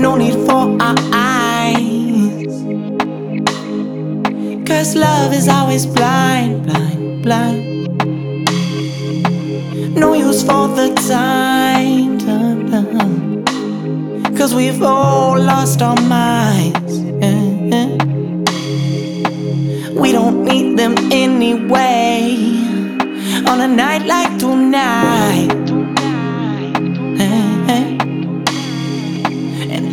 No need for our eyes, 'cause love is always blind, blind, blind. No use for the time, time, time, 'cause we've all lost our minds, yeah. We don't need them anyway on a night like tonight.